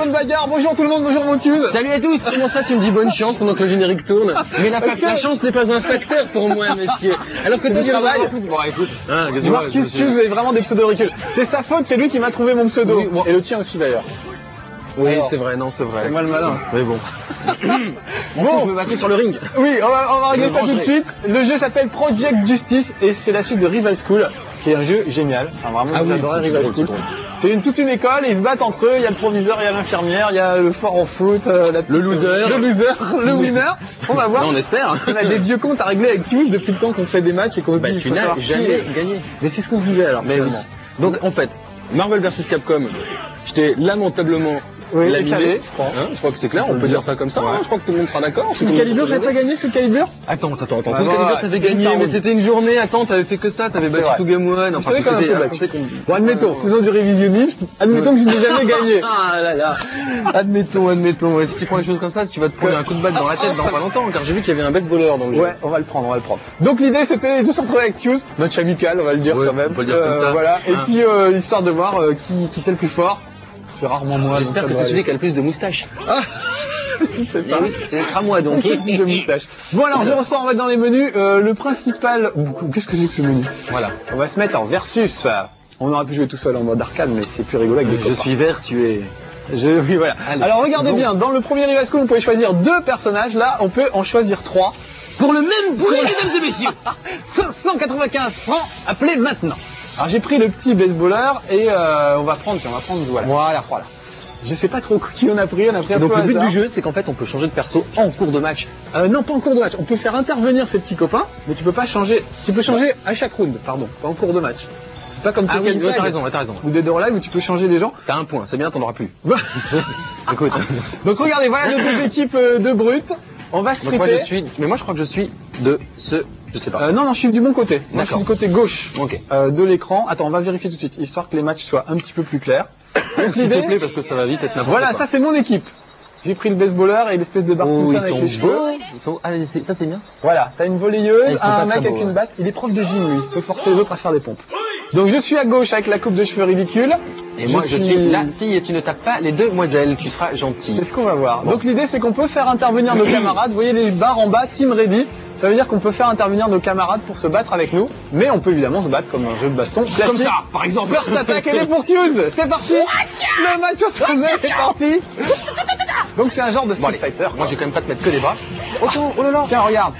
bonne bagarre. Bonjour tout le monde, bonjour Montius. Salut à tous. Comment ça tu me dis bonne chance pendant que le générique tourne? Mais la chance n'est pas un facteur pour moi, messieurs. Alors que tu travailles. Bon, écoute. Marcus Tius, vous avez vraiment des pseudo-ridicules. C'est sa faute, c'est lui qui m'a trouvé mon pseudo. Oui, bon. Et le tien aussi d'ailleurs. Oui, c'est vrai, non, c'est vrai. C'est moi le malin. Mais bon. Bon, je me battre sur le ring. Oui, on va régler ça tout de suite. Le jeu s'appelle Project Justice et c'est la suite de Rival School, qui est un jeu génial. Enfin, vraiment, j'adore Rival School. C'est toute une école et ils se battent entre eux. Il y a le proviseur, il y a l'infirmière, il y a le fort en foot, le loser, le winner. On va voir. Non, on espère. On a des vieux comptes à régler avec Tius depuis le temps qu'on fait des matchs et qu'on se dit tu n'as jamais gagné. Mais c'est ce qu'on se disait alors. Mais oui. Donc en fait, Marvel vs Capcom, je t'ai lamentablement laminé, je crois. Hein, je crois que c'est clair, on peut dire ça comme ça. Ouais. Hein, je crois que tout le monde sera d'accord. Soul Calibur, j'avais pas gagné Soul Calibur. Attends. Soul Calibur, t'avais gagné, mais c'était une journée. Attends, t'avais fait que ça, t'avais battu tout Game One. Enfin, bon, admettons, faisons du révisionnisme. Admettons que je n'ai jamais gagné. Ah là là. Admettons. Ouais, si tu prends les choses comme ça, tu vas te prendre un coup de batte dans la tête dans pas longtemps, car j'ai vu qu'il y avait un baseballeur dans le jeu. Ouais, on va le prendre. Donc l'idée, c'était de se retrouver avec Tius, match amical, on va le dire quand même. On peut le dire comme ça. Voilà. Et puis histoire de voir qui c'est le plus fort. C'est rarement moi. J'espère que c'est celui qui a le plus de moustaches. Ah, tu sais pas. Oui, c'est à moi donc. De moustache. Bon alors je ressors, on va être dans les menus. Le principal. Qu'est-ce que c'est que ce menu? Voilà. On va se mettre en versus. On aurait pu jouer tout seul en mode arcade, mais c'est plus rigolo avec des copains. Je suis vert, tu es. Oui, voilà. Allez. Alors regardez bien, dans le premier Rival School, on pouvait choisir 2 personnages. Là, on peut en choisir 3. Pour le même prix, mesdames et messieurs. 195 francs. Appelez maintenant. Alors j'ai pris le petit baseballer et on va prendre voilà. Je sais pas trop qui on a pris un donc peu le but hasard. du jeu, c'est qu'en fait on peut changer de perso en cours de match. Non, pas en cours de match. On peut faire intervenir ses petits copains, mais tu peux pas changer. Tu peux changer à chaque round, pardon, pas en cours de match. C'est pas comme Tekken Tag, t'as raison. Ou Dead or Alive où tu peux changer des gens. T'as un point, c'est bien, t'en auras plus. Écoute. Donc regardez, voilà nos 2 équipes de brutes. On va se friter. Moi je crois que je suis de ce. Je sais pas. Non, je suis du bon côté. Moi, je suis du côté gauche de l'écran. Attends, on va vérifier tout de suite, histoire que les matchs soient un petit peu plus clairs. S'il te plaît, parce que ça va vite être n'importe quoi. Voilà, ça c'est mon équipe. J'ai pris le baseballer et l'espèce de Bart Simpson avec les cheveux. Ça c'est bien. Voilà, t'as une volleyeuse, un mec avec une batte. Il est prof de gym, lui. Il peut forcer les autres à faire des pompes. Donc je suis à gauche avec la coupe de cheveux ridicule. Et moi je suis la fille, tu ne tapes pas les demoiselles, tu seras gentil. C'est ce qu'on va voir. Bon. Donc l'idée c'est qu'on peut faire intervenir nos camarades. Vous voyez les barres en bas, Team Ready. Ça veut dire qu'on peut faire intervenir nos camarades pour se battre avec nous. Mais on peut évidemment se battre comme un jeu de baston classique. Comme ça, par exemple. First attack et les pourtueuses. C'est parti. Le match au sommet, c'est parti. Donc c'est un genre de Street Fighter. Moi je vais quand même pas te mettre que les bras. Oh là là. Tiens, regarde.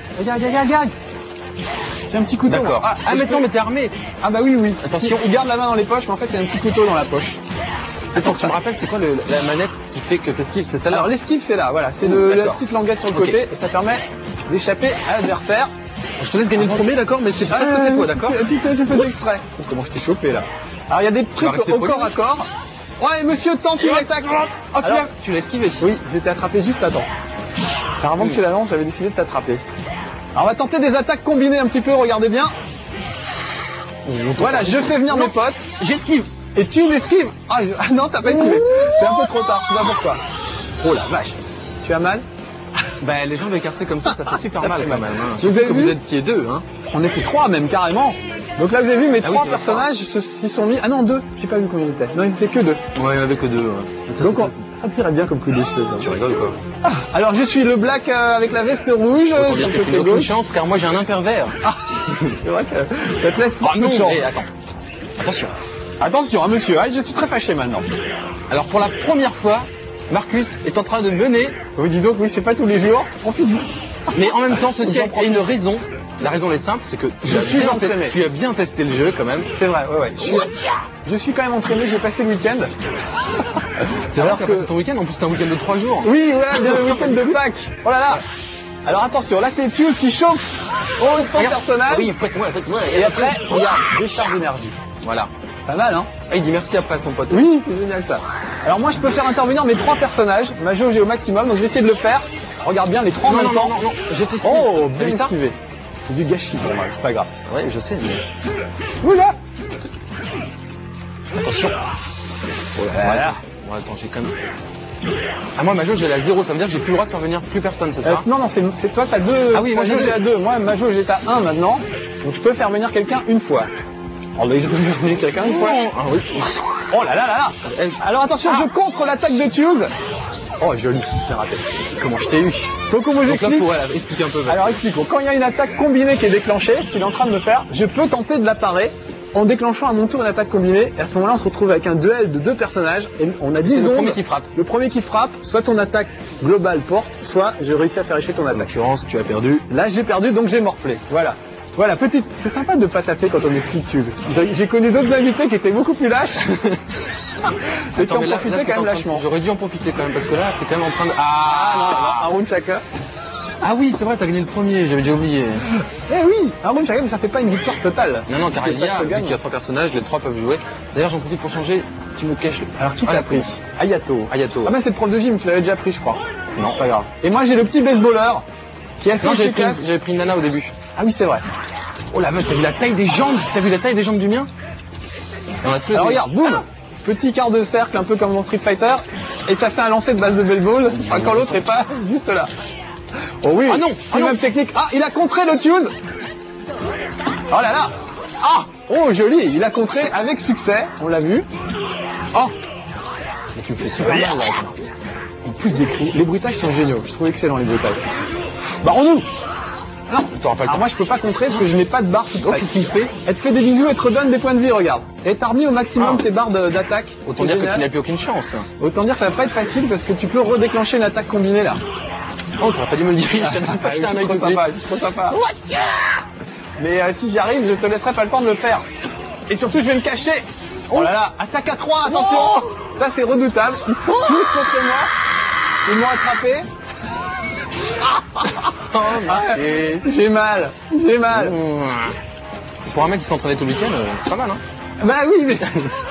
C'est un petit couteau. D'accord. Ah maintenant, mais t'es armé. Ah bah oui. Attention. Il garde la main dans les poches, mais en fait il y a un petit couteau dans la poche. C'est pour que tu me rappelles, c'est quoi la manette qui fait que t'esquives? C'est celle-là? Alors l'esquive c'est là, voilà. C'est la petite languette sur le côté et ça permet d'échapper à l'adversaire. Je te laisse gagner le premier, d'accord? Mais c'est parce que c'est toi, d'accord? Tu sais, c'est fait exprès. Comment je t'ai chopé là? Alors il y a des trucs au corps à corps. Ouais, monsieur tente une attaque. Tu l'as esquivé. Oui, j'étais attrapé juste à temps. Car avant que tu la lances, j'avais décidé de t'attraper. Alors on va tenter des attaques combinées un petit peu, regardez bien. Voilà, je fais venir mes potes. J'esquive. Et tu esquives. Ah non, t'as pas esquivé. C'est un peu trop tard, tu sais pas pourquoi. Oh la vache. Tu as mal? Bah les jambes écartées comme ça fait super mal quand même. Hein. Vous avez vu? Vous étiez 2, hein. On était 3 même carrément. Donc là vous avez vu mes 3 personnages s'y sont mis. Ah non 2, j'ai pas vu combien ils étaient. Non ils étaient que 2. Ouais il y en avait que 2. Donc ça tirait bien comme coup de cheveux ça. Tu rigoles quoi? Alors je suis le black avec la veste rouge. Sur le côté gauche. Chance car moi j'ai un impervers. C'est vrai que ça te laisse pas de chance. Attends. Attention monsieur, je suis très fâché maintenant. Alors pour la première fois, Marcus est en train de mener. Vous dites donc oui c'est pas tous les jours. Mais en même temps ceci a une raison. La raison est simple, c'est que tu as bien testé le jeu quand même. C'est vrai, ouais. Je suis quand même entraîné, j'ai passé le week-end. C'est vrai que tu as passé ton week-end, en plus c'est un week-end de 3 jours. Oui, voilà, le week-end de Pâques. Oh là là. Alors attention, là c'est Tius qui chauffe son personnage. Oui, faites-moi. Et après, regarde, décharge d'énergie. Voilà. Pas mal, hein? Ah, il dit merci après à son pote. Oui, c'est génial ça. Alors moi je peux faire intervenir mes 3 personnages. Ma jauge est au maximum, donc je vais essayer de le faire. Regarde bien les 3 en même temps. Non, je t'esquive. Oh, bien esquivé. C'est du gâchis pour moi, c'est pas grave. Ouais, je sais, mais... Oula. Attention. Voilà. Bon, attends, j'ai quand même... Ah, moi, ma jauge, elle est à 0, ça veut dire que j'ai plus le droit de faire venir plus personne, c'est ça? Non, c'est toi, t'as 2. Ah oui, ma jauge est à 2. Moi, ma jauge est à 1 maintenant. Donc je peux faire venir quelqu'un une fois. Oh bah j'ai quelqu'un une fois. Ah oui. Oh là là là là. Alors attention, je contre l'attaque de Tuse. Oh joli, c'est raté. Comment je t'ai eu. Faut qu'on vous explique. Explique un peu. Alors expliquons. Quand il y a une attaque combinée qui est déclenchée, ce qu'il est en train de me faire, je peux tenter de la parer en déclenchant à mon tour une attaque combinée. Et à ce moment-là, on se retrouve avec un duel de deux personnages. Et on a 10 secondes. Le premier qui frappe. Le premier qui frappe, soit ton attaque globale porte, soit je réussis à faire échouer ton attaque. En l'occurrence, tu as perdu. Là, j'ai perdu, donc j'ai morflé. Voilà. Voilà, petite. C'est sympa de pas taper quand on explique Tuse. J'ai connu d'autres invités qui étaient beaucoup plus lâches. Et qui en profitaient quand même lâchement. J'aurais dû en profiter quand même, parce que là, t'es quand même en train de... Ah non, un round chacun. Ah oui, c'est vrai, t'as gagné le premier, j'avais déjà oublié. Eh oui, un round chacun, mais ça fait pas une victoire totale. Non, car il y a 3 personnages, les 3 peuvent jouer. D'ailleurs, j'en profite pour changer, tu me caches. Alors, qui t'a pris? Ayato. Ah mais c'est le prof de gym, tu l'avais déjà pris, je crois. Non, pas grave. Et moi, j'ai le petit baseballer, qui est assez efficace. J'avais pris une nana au début. Ah oui, c'est vrai. Oh la meuf, t'as vu la taille des jambes? T'as vu la taille des jambes du mien? Alors regarde, boum, petit quart de cercle, un peu comme dans Street Fighter, et ça fait un lancer de base de baseball, quand l'autre est pas juste là. Oh oui, ah non, c'est même technique. Ah, il a contré le Tuse. Oh là là. Ah, oh joli, il a contré avec succès, on l'a vu. Oh, mais tu me fais super mal là. En plus des cris, les bruitages sont géniaux, je trouve excellent les bruitages. Barrons-nous. Non, t'auras pas le temps. Alors moi je peux pas contrer parce que je n'ai pas de barre toute qu'est-ce qu'il fait? Elle te fait des bisous et te redonne des points de vie, regarde. Et t'as remis au maximum tes barres d'attaque. Autant dire que tu n'as plus aucune chance. Autant dire que ça va pas être facile parce que tu peux redéclencher une attaque combinée là. Oh, t'aurais pas dû me le dire, je pas jeté un œil dessus. C'est trop sympa. Mais si j'y arrive, je te laisserai pas le temps de le faire. Et surtout je vais me cacher. Oh là là, attaque à 3, attention. Ça c'est redoutable. Ils sont tous contre moi. Ils m'ont attrapé. J'ai mal. Pour un mec qui s'entraînait tout le week-end, c'est pas mal, hein. Bah oui, mais...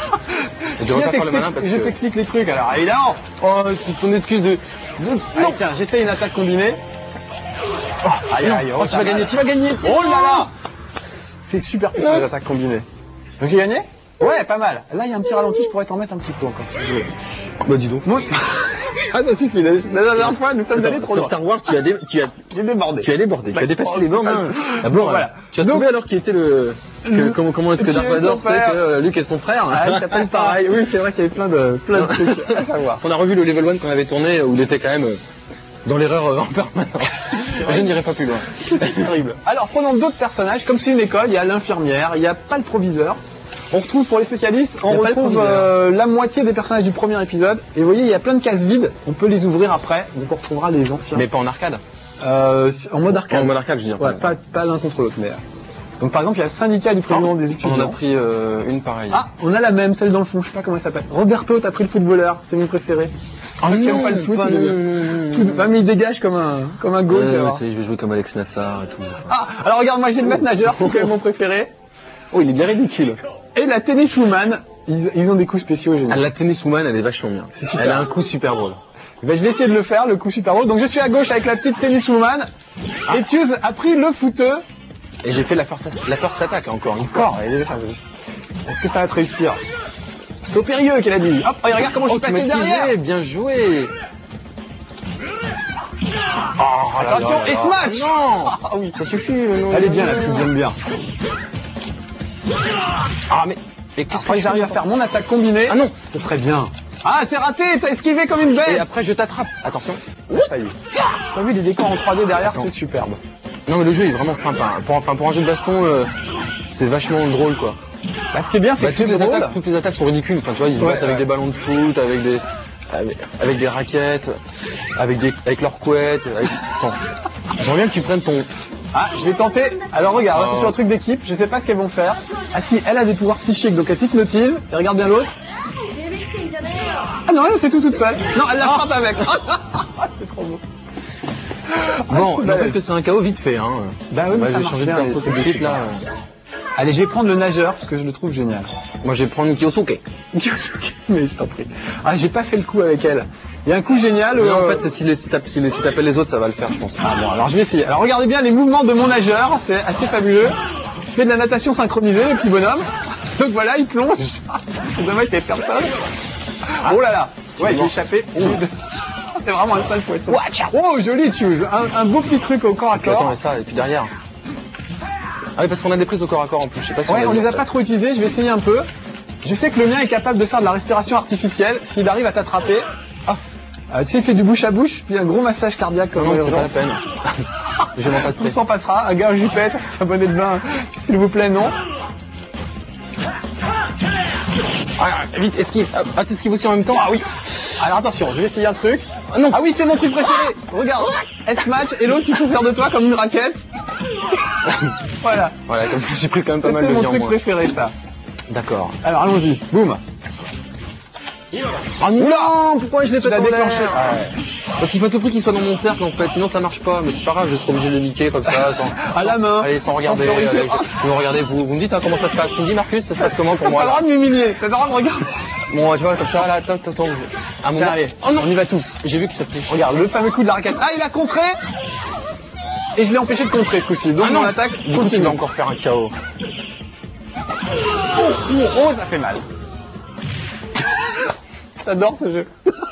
je t'explique les trucs, alors évidemment. Oh, c'est ton excuse de... Non, tiens, j'essaie une attaque combinée. Oh, aïe, tu vas gagner. Oh là là. C'est super puissant les attaques combinées. Donc j'ai gagné? Ouais, pas mal. Là, il y a un petit ralenti, je pourrais t'en mettre un petit peu encore si tu veux. Bah dis donc. Moi... Ah ça suffit, la dernière fois nous sommes allés trop loin. Star Wars, j'ai débordé. Tu as débordé, tu as dépassé les bornes. Hein. Ah bon, voilà. Tu as trouvé alors qui était comment est-ce que Dark Vador sait que Luke est son frère? Ah, il s'appelle pareil. Oui, c'est vrai qu'il y avait plein de trucs à savoir. On a revu le level 1 qu'on avait tourné où il était quand même dans l'erreur en permanence. Je n'irai pas plus loin. C'est terrible. Alors prenons d'autres personnages, comme c'est une école, il y a l'infirmière, il n'y a pas le proviseur. On retrouve pour les spécialistes, on retrouve la moitié des personnages du premier épisode. Et vous voyez, il y a plein de cases vides. On peut les ouvrir après, donc on retrouvera les anciens. Mais pas en arcade. En mode arcade. En mode arcade, je veux dire. Ouais, pas l'un contre l'autre, mais. Donc par exemple, il y a le syndicat du président des étudiants. On en a pris une pareille. Ah, on a la même, celle dans le fond. Je sais pas comment elle s'appelle. Roberto, t'as pris le footballeur, c'est mon préféré. Ah non, pas le foot, mais il dégage comme un goal. Je vais jouer comme Alex Nassar et tout. Ah, alors regarde, moi j'ai le maître nageur, c'est quand même mon préféré. Oh, il est bien ridicule. Et la tenniswoman, ils ont des coups spéciaux géniaux. Ah, la tenniswoman, elle est vachement bien. C'est super. Elle a un coup super drôle. Ben, je vais essayer de le faire, le coup super drôle. Donc je suis à gauche avec la petite tenniswoman. Et Tuse a pris le footeux. Et j'ai fait la first attack encore. Est-ce que ça va te réussir? C'est périlleux qu'elle a dit. Hop, regarde comment je suis passé derrière. Bien joué. Oh, attention, et smash. Non. Ah oui, ça suffit. Elle est bien la petite, j'aime bien. Ah mais qu'est-ce que j'arrive à faire mon attaque combinée? Ah non, ce serait bien. Ah, c'est raté, t'as esquivé comme une bête. Et après je t'attrape. Attention. Ça y est. T'as vu les décors en 3D derrière, c'est superbe. Non mais le jeu est vraiment sympa. Pour un jeu de baston, c'est vachement drôle quoi. Bah, ce qui est bien, c'est que toutes les attaques sont ridicules. Enfin, tu vois, ils se battent avec des ballons de foot, avec des raquettes, avec leurs couettes. Attends, j'aimerais bien que tu prennes ton... Ah, je vais tenter. Alors regarde, attention au truc d'équipe, je sais pas ce qu'elles vont faire. Ah si, elle a des pouvoirs psychiques, donc elle t'hypnotise. Et regarde bien l'autre. Ah non, elle fait tout toute seule. Non, elle la frappe avec. C'est trop beau. Bon, n'empêche que c'est un KO vite fait. Hein. Bah oui, je vais changer de perso tout de suite là. Allez, je vais prendre le nageur parce que je le trouve génial. Moi, je vais prendre Kyosuke. Mais je t'en prie. Ah, j'ai pas fait le coup avec elle. Il y a un coup génial. Non, en fait, si t'appelles les autres, ça va le faire, je pense. Ah bon, alors je vais essayer. Alors regardez bien les mouvements de mon nageur, c'est assez fabuleux. Je fais de la natation synchronisée, le petit bonhomme. Donc voilà, il plonge. C'est dommage qu'il y ait personne. Oh là là. Ouais, j'ai échappé. C'est vraiment un sale poisson. Oh, joli, Tuse. Un beau petit truc au corps à corps. Attends, ça, et puis derrière. Ah oui, parce qu'on a des prises au corps à corps en plus, je sais pas si Ouais, on les a pas trop utilisées, je vais essayer un peu. Je sais que le mien est capable de faire de la respiration artificielle, s'il arrive à t'attraper. Tu sais, il fait du bouche à bouche, puis un gros massage cardiaque comme non, c'est pas la peine. Je m'en passerai. On s'en passera, un gars jupette, un bonnet de bain, s'il vous plaît, non. Ah, vite, esquive. Ah, t'esquives aussi en même temps? Ah oui. Alors attention, je vais essayer un truc. Ah non. Ah oui, c'est mon truc préféré. Regarde, S-match et l'autre qui se sert de toi comme une raquette. Voilà. Voilà, comme ça j'ai pris quand même pas mal de vie en moi. C'est mon truc préféré, ça. D'accord. Alors allons-y, boum. Ah non, pourquoi je l'ai pas déclenché? Parce qu'il faut à tout prix qu'il soit dans mon cercle en fait, sinon ça marche pas. Mais c'est pas grave, je serai obligé de le niquer comme ça, sans, à la main. Allez, sans regarder. Vous regardez, vous me dites comment ça se passe. Tu me dis Marcus, ça se passe comment pour moi? T'as le droit de m'humilier, t'as le droit de regarder. Bon, tu vois, comme ça, là, toc. À mon allez, oh non, on y va tous. J'ai vu que ça fait. Regarde, le fameux coup de la raquette. Ah, il a contré. Et je l'ai empêché de contrer ce coup-ci. Donc mon attaque continue. Il va encore faire un KO. Oh, ça fait mal. J'adore ce jeu.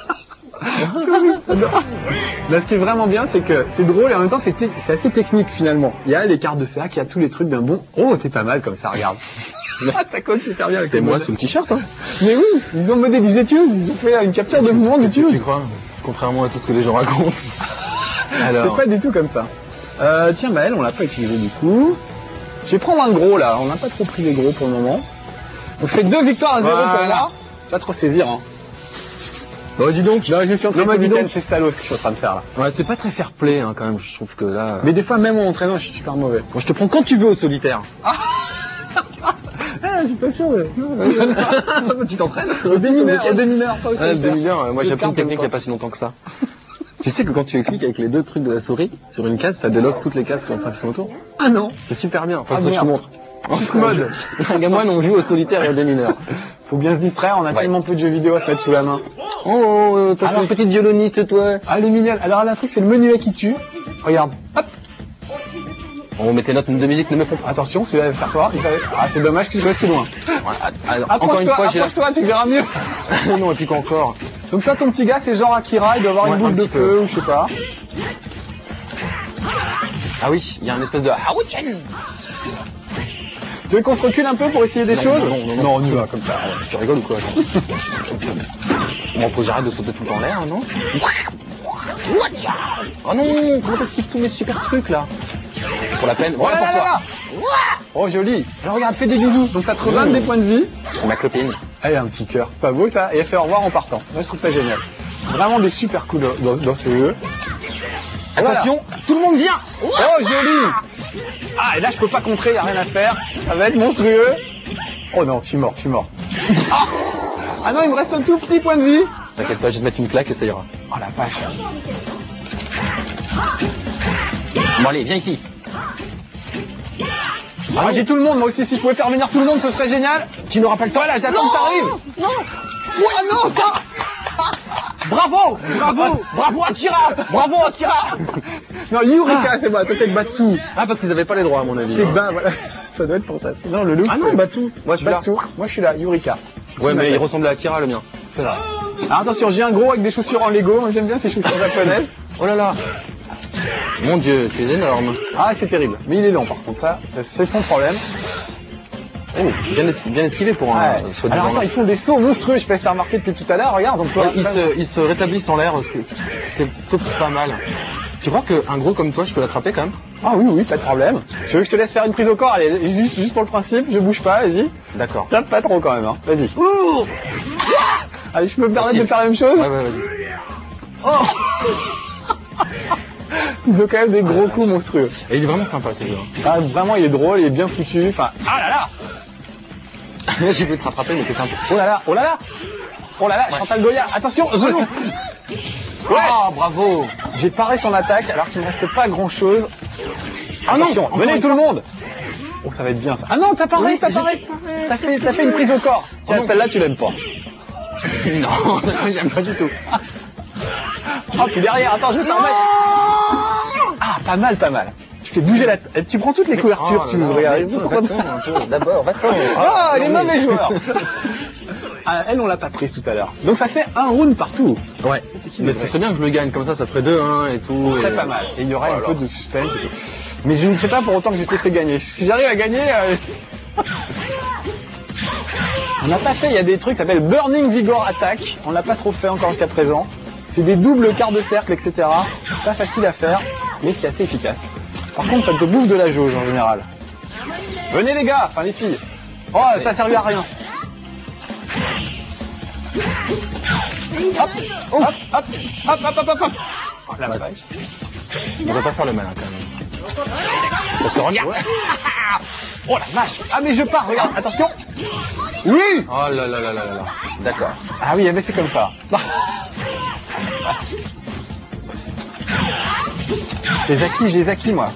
Là, ce qui est vraiment bien, c'est que c'est drôle et en même temps c'est assez technique finalement. Il y a les cartes de sac, il y a tous les trucs bien bons. Oh, t'es pas mal comme ça, regarde. Ça colle super bien avec c'est moi sous le t-shirt, hein. Mais oui, ils ont modélisé Tues, ils ont fait une capture de mouvement de Tues. Tu crois? Contrairement à tout ce que les gens racontent. Alors... C'est pas du tout comme ça. Tiens, bah elle, on l'a pas utilisé du coup. Je vais prendre un gros là, on n'a pas trop pris les gros pour le moment. On fait 2 victoires à 0 pour moi. Pas trop saisir, hein. Bon, dis donc. Non, je me suis entraîné ce week-end, c'est salaud ce que je suis en train de faire là. Ouais, c'est pas très fair play hein, quand même, je trouve que là. Mais des fois, même en entraînant, je suis super mauvais. Bon, je te prends quand tu veux au solitaire. Je suis pas sûr. Tu t'entraînes? Au demi-heure, pas au solitaire. Demi-heure, moi j'ai appris une technique il n'y a pas si longtemps que ça. Tu sais que quand tu cliques avec les 2 trucs de la souris sur une case, ça déloque toutes les cases qui sont autour. Ah non. C'est super bien. Enfin, je te montre. En mode. Moi, on joue au solitaire et à demi-heure. Faut bien se distraire, on a tellement peu de jeux vidéo à se mettre sous la main. Oh, t'as fait une petite violoniste, toi. Ah, elle est mignonne. Alors, elle a un truc, c'est le menuet qui tue. Regarde. Hop. On met tes notes de musique, ne me font pas. Attention, celui-là va faire quoi? Ah, c'est dommage qu'il soit si loin. Alors, encore une fois, approche-toi, tu verras mieux. Non, et puis qu'encore. Donc toi, ton petit gars, c'est genre Akira, il doit avoir une boule de feu, ou je sais pas. Ah oui, il y a une espèce de Hawuchen. Tu veux qu'on se recule un peu pour essayer des choses? Non, on y va comme ça. Tu rigoles ou quoi? Bon, faut que j'arrête de sauter tout le temps en l'air, non? Oh non, comment t'esquives tous mes super trucs là? Pour la peine. Voilà, là. Oh, joli. Alors regarde, fais des bisous. Donc ça te redonne des points de vie. C'est ma copine. Elle a un petit cœur, c'est pas beau ça? Et elle fait au revoir en partant. Moi je trouve ça génial. Vraiment des super coups dans ce jeu. Attention, tout le monde vient. Oh, joli. Ah, et là je peux pas contrer, y a rien à faire. Ça va être monstrueux. Oh non, je suis mort. Ah non, il me reste un tout petit point de vie. T'inquiète pas, je vais te mettre une claque et ça ira. Oh la vache. Bon allez, viens ici. Ah, j'ai tout le monde, moi aussi, si je pouvais faire venir tout le monde, ce serait génial. Tu n'auras pas le temps, là, j'attends que ça arrive. Non. Oh non, ça. Bravo Akira. Non, Yurika, c'est moi, toi t'es Batsu. Ah, parce qu'ils avaient pas les droits à mon avis. T'es voilà. Ça doit être pour ça. Sinon, le look. Ah non, Batsu. Moi, je suis Batsu. Moi, je suis là, Yurika. Ouais, mais il ressemble à Akira, le mien. C'est vrai. Alors attention, j'ai un gros avec des chaussures en Lego. Moi, j'aime bien ces chaussures japonaises. Oh là là. Mon Dieu, tu es énorme. Ah, c'est terrible. Mais il est lent, par contre, ça, c'est son problème. Oh, bien esquivé pour un soi-disant. Alors attends, ils font des sauts monstrueux, je sais pas si t'as remarqué depuis tout à l'heure, regarde. Donc, ils se rétablissent en l'air, ce qui est plutôt pas mal. Tu crois qu'un gros comme toi, je peux l'attraper quand même? Ah oui, pas de problème. Tu veux que je te laisse faire une prise au corps? Allez, juste pour le principe, je bouge pas, vas-y. D'accord. Tape pas trop quand même, hein. Vas-y. Allez, je peux me permettre de faire la même chose? Ouais, vas-y. Ils ont quand même des gros coups monstrueux. Et il est vraiment sympa ce jeu. Ah, vraiment, il est drôle, il est bien foutu. Enfin, ah là là. J'ai voulu te rattraper, mais c'est un peu. Oh là là, Chantal Goya, attention. Ouais. Ah, bravo. J'ai paré son attaque alors qu'il ne reste pas grand chose. Ah non, venez tout le monde. Oh, ça va être bien ça. Ah non, t'as paré. T'as fait une prise au corps. Tiens, celle-là, tu l'aimes pas. Non, j'aime pas du tout. Oh, puis derrière, attends, je vais t'en mettre. Ah, pas mal. Tu fais bouger la tête. Tu prends toutes les couvertures, tu nous regardes. D'abord, va-t'en. Ah, les mauvais joueurs. elle, on l'a pas prise tout à l'heure. Donc ça fait un round partout. Ouais. Mais ce serait bien que je le gagne, comme ça ferait 2-1 et tout. C'est pas mal. Et il y aura un peu de suspense et tout. Mais je ne sais pas pour autant que je vais te laisser gagner. Si j'arrive à gagner... On n'a pas fait, il y a des trucs qui s'appellent Burning Vigor Attack. On l'a pas trop fait encore jusqu'à présent. C'est des doubles quarts de cercle, etc. C'est pas facile à faire, mais c'est assez efficace. Par contre, ça te bouffe de la jauge en général. Venez les gars, enfin les filles. Oh, ça a servi à rien. Hop, hop, hop, hop, hop, hop, hop. Oh, la vache. On va pas faire le malin quand même. Parce que regarde. Oh la vache. Ah mais je pars, regarde, attention. Oui. Oh là là là là là. D'accord. Ah oui, mais c'est comme ça. C'est Zaki, j'ai Zaki moi.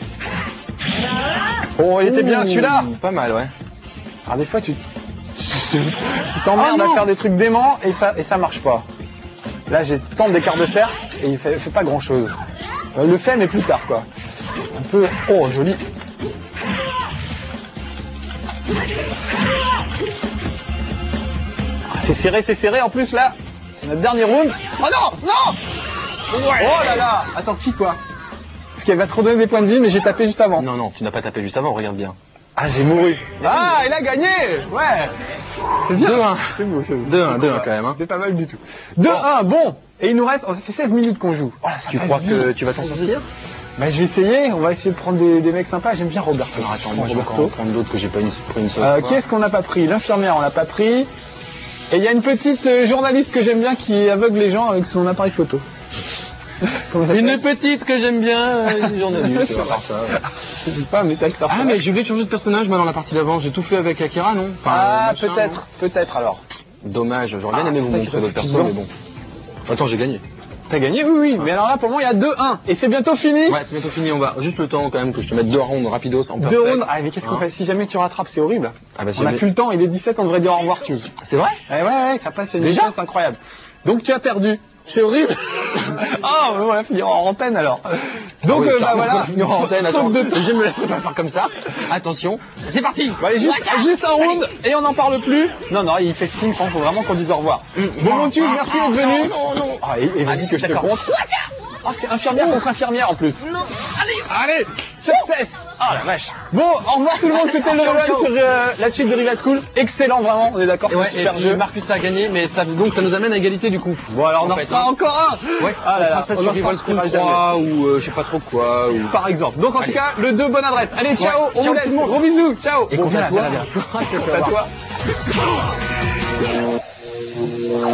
Oh, il était bien celui-là. Pas mal, ouais. Alors des fois tu t'emmerdes à faire des trucs déments et ça marche pas. Là j'ai tente des quarts de cercle et il fait pas grand chose. Le fait mais plus tard quoi. Un peu. Oh joli. C'est serré en plus là. C'est notre dernier round. Oh non, non. Ouais. Oh là là. Attends, qui quoi? Parce qu'elle va te redonner des points de vie, mais j'ai tapé juste avant. Non, tu n'as pas tapé juste avant, regarde bien. Ah, j'ai mouru. Ah, il a gagné. Ouais. C'est bien. 2-1. C'est beau, c'est beau. 2-1 quand même. Hein. C'est pas mal du tout. 2-1, bon. Et il nous reste, ça fait 16 minutes qu'on joue. Oh, tu crois que tu vas t'en sortir? Bah, je vais essayer. On va essayer de prendre des mecs sympas. J'aime bien Roberto. Alors attends, moi je vais en prendre d'autres que j'ai pas pris une seule fois. Qui est-ce qu'on n'a pas pris? L'infirmière, on l'a pas pris. Et il y a une petite journaliste que j'aime bien qui aveugle les gens avec son appareil photo. Une petite que j'aime bien, journaliste. Je sais pas, mais ça le personnage. Ah, mais j'ai oublié de changer de personnage, moi, dans la partie d'avant. J'ai tout fait avec Akira, non? Enfin, peut-être alors. Dommage, j'aurais bien aimé vous montrer d'autres personnes, mais bon. Attends, j'ai gagné. T'as gagné, oui. Mais alors là, pour moi, il y a 2-1. Et c'est bientôt fini. Ouais, c'est bientôt fini. On va juste le temps quand même que je te mette 2 rounds rapidos en perfect. 2 rounds. Ah, mais qu'est-ce qu'on fait? Si jamais tu rattrapes, c'est horrible. Ah, bah, on a plus le temps. Il est 17, on devrait dire au revoir, tu. C'est vrai? Ouais, ça passe une vitesse incroyable. Donc tu as perdu. C'est horrible. Oh, on va finir en antenne alors. Donc bah voilà. Finir en antenne. Attends, je me laisserai pas faire comme ça. Attention, c'est parti. Bah, juste un round et on n'en parle plus. Non, il fait signe. Il faut vraiment qu'on dise au revoir. Bon, Montus, merci d'être venu. Non. Ah, et vas-y que je te compte. Ah, c'est infirmière contre infirmière en plus. Non, allez, success. Ah la vache. Bon, au revoir tout le monde, c'était le run sur la suite de Rival School. Excellent vraiment, on est d'accord, c'est un super jeu. Marcus a gagné, mais donc ça nous amène à égalité du coup. Bon alors on en fera encore un. Ouais, on ça sur Rival School 3 ou je sais pas trop quoi. Par exemple. Donc en tout cas, le 2, bonne adresse. Allez, ciao, on vous laisse, gros bisous, ciao. Et compte à toi. À toi.